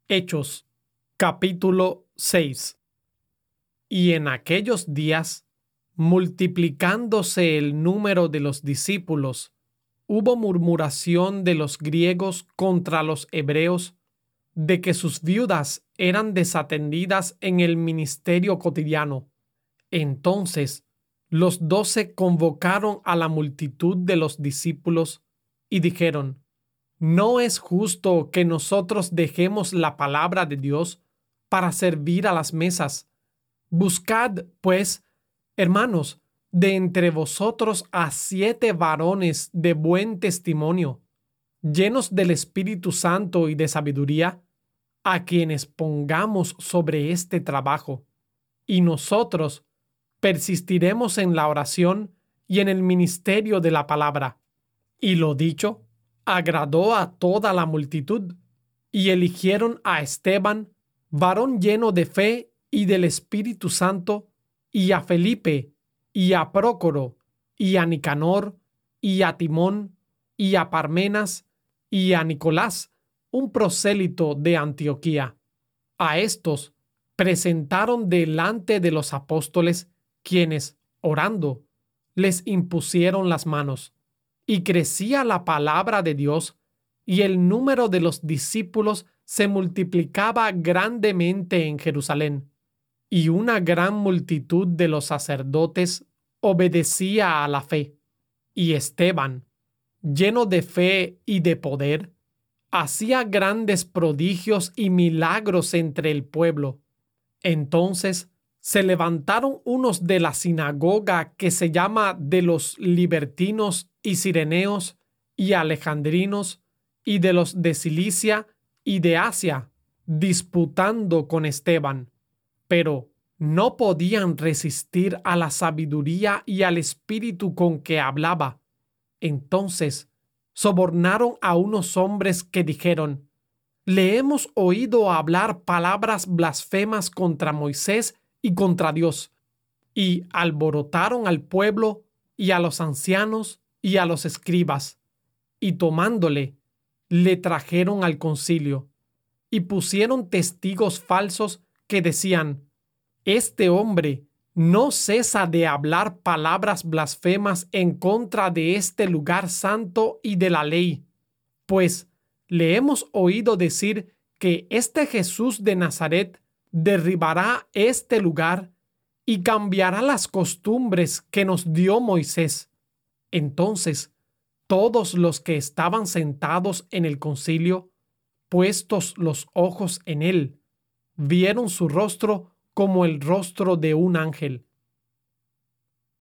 Hechos, capítulo 6. Y en aquellos días, multiplicándose el número de los discípulos, hubo murmuración de los griegos contra los hebreos, de que sus viudas eran desatendidas en el ministerio cotidiano. Entonces, los 12 convocaron a la multitud de los discípulos y dijeron: ¿No es justo que nosotros dejemos la palabra de Dios para servir a las mesas? Buscad, pues, hermanos, de entre vosotros a 7 varones de buen testimonio, llenos del Espíritu Santo y de sabiduría, a quienes pongamos sobre este trabajo, y nosotros persistiremos en la oración y en el ministerio de la palabra. Y lo dicho agradó a toda la multitud, y eligieron a Esteban, varón lleno de fe y del Espíritu Santo, y a Felipe, y a Prócoro, y a Nicanor, y a Timón, y a Parmenas, y a Nicolás, un prosélito de Antioquía. A estos presentaron delante de los apóstoles, quienes, orando, les impusieron las manos. Y crecía la palabra de Dios, y el número de los discípulos se multiplicaba grandemente en Jerusalén. Y una gran multitud de los sacerdotes obedecía a la fe. Y Esteban, lleno de fe y de poder, hacía grandes prodigios y milagros entre el pueblo. Entonces se levantaron unos de la sinagoga que se llama de los libertinos y cireneos y alejandrinos, y de los de Cilicia y de Asia, disputando con Esteban, pero no podían resistir a la sabiduría y al espíritu con que hablaba. Entonces sobornaron a unos hombres que dijeron: le hemos oído hablar palabras blasfemas contra Moisés y contra Dios. Y alborotaron al pueblo y a los ancianos y a los escribas, y tomándole, le trajeron al concilio, y pusieron testigos falsos que decían: este hombre no cesa de hablar palabras blasfemas en contra de este lugar santo y de la ley, pues le hemos oído decir que este Jesús de Nazaret derribará este lugar y cambiará las costumbres que nos dio Moisés. Entonces, todos los que estaban sentados en el concilio, puestos los ojos en él, vieron su rostro como el rostro de un ángel,